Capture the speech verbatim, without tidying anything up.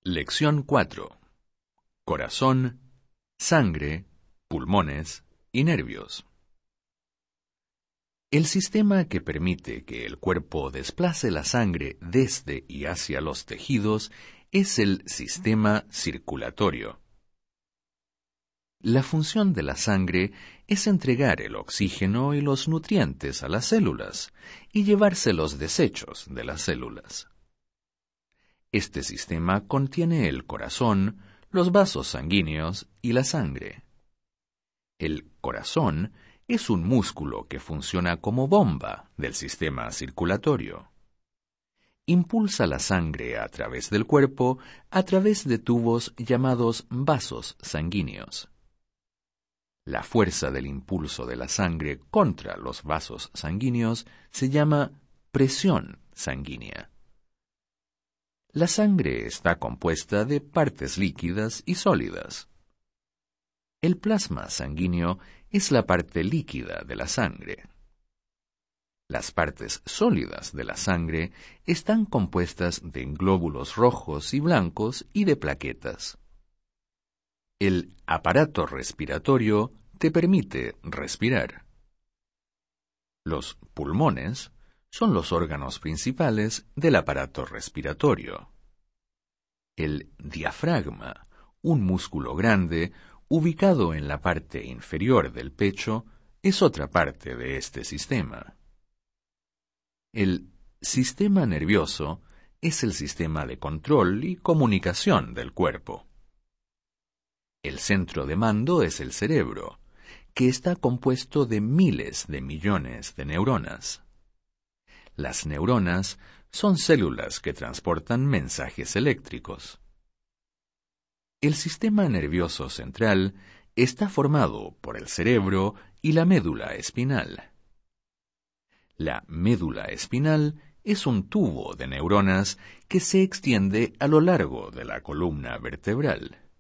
Lección cuatro. Corazón, sangre, pulmones y nervios. El sistema que permite que el cuerpo desplace la sangre desde y hacia los tejidos es el sistema circulatorio. La función de la sangre es entregar el oxígeno y los nutrientes a las células y llevarse los desechos de las células. Este sistema contiene el corazón, los vasos sanguíneos y la sangre. El corazón es un músculo que funciona como bomba del sistema circulatorio. Impulsa la sangre a través del cuerpo a través de tubos llamados vasos sanguíneos. La fuerza del impulso de la sangre contra los vasos sanguíneos se llama presión sanguínea. La sangre está compuesta de partes líquidas y sólidas. El plasma sanguíneo es la parte líquida de la sangre. Las partes sólidas de la sangre están compuestas de glóbulos rojos y blancos y de plaquetas. El aparato respiratorio te permite respirar. Los pulmones son los órganos principales del aparato respiratorio. El diafragma, un músculo grande ubicado en la parte inferior del pecho, es otra parte de este sistema. El sistema nervioso es el sistema de control y comunicación del cuerpo. El centro de mando es el cerebro, que está compuesto de miles de millones de neuronas. Las neuronas son células que transportan mensajes eléctricos. El sistema nervioso central está formado por el cerebro y la médula espinal. La médula espinal es un tubo de neuronas que se extiende a lo largo de la columna vertebral.